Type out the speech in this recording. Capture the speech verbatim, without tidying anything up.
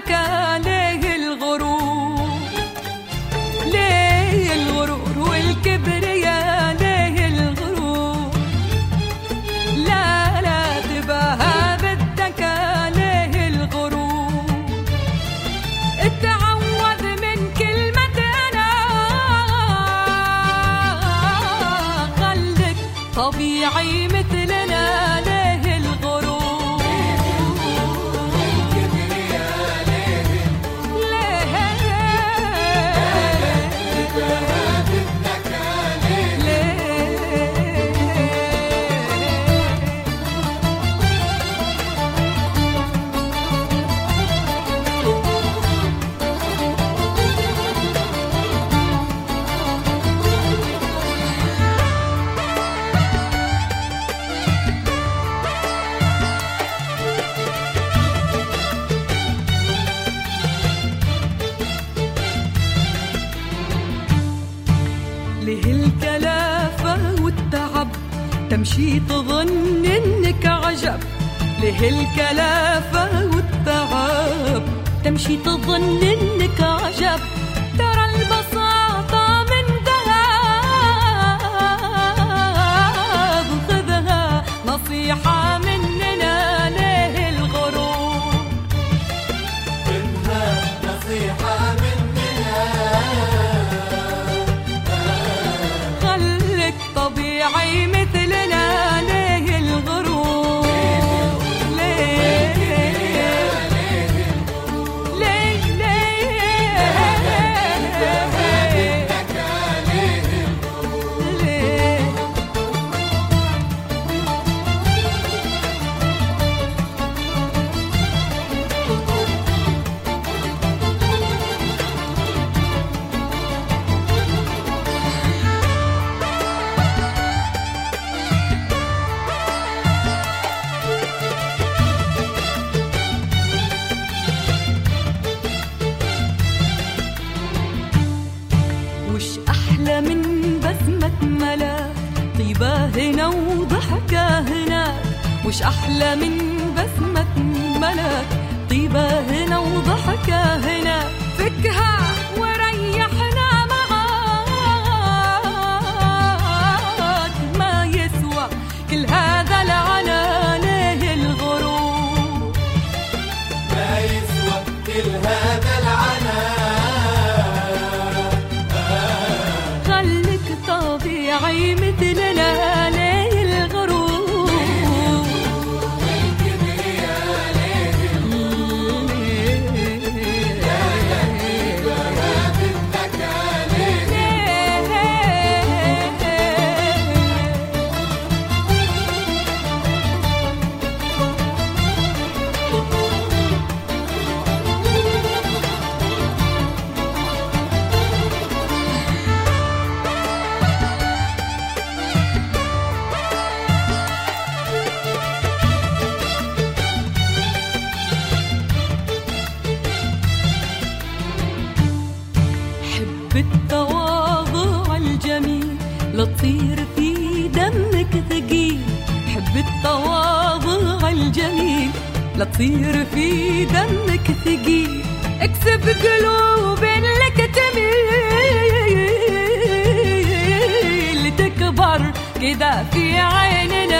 بدك ليه الغرور، ليه الغرور والكبرياء، ليه الغرور، لا لا تباهى بدك ليه الغرور. اتعود من كلمة أنا، خلك طبيعي مثلنا، ليه الغرور، ليه الكلافة والتعب تمشي تظن إنك عجب، ليه الكلافة والتعب تمشي تظن إنك عجب. ترى البساطة من ذهب، خذها نصيحة مننا، ليه الغرور، خذها نصيحة مننا، طبيعي مثلنا، ليه الغرور، ليه ليه ليه وش أحلى من بسمة ملاك، طيبة هنا وضحكة هناك. وش أحلى من بسمة ملاك، طيبة هنا وضحكة هناك. فكها وريحنا معاك، ما يسوى كل هذا العنا، ليه الغرور، ما يسوى كل هذا العنا. طبيعي مثلنا، ليه الغرور، والكبرياء، ليه الغرور، لا لا تباهى بدك ليه. بالتواضع الجميل لتصير في دمك ثقيل، حب التواضع الجميل لتصير في دمك ثقيل. اكسب قلوب لك تميل، تكبر كذا في عيننا،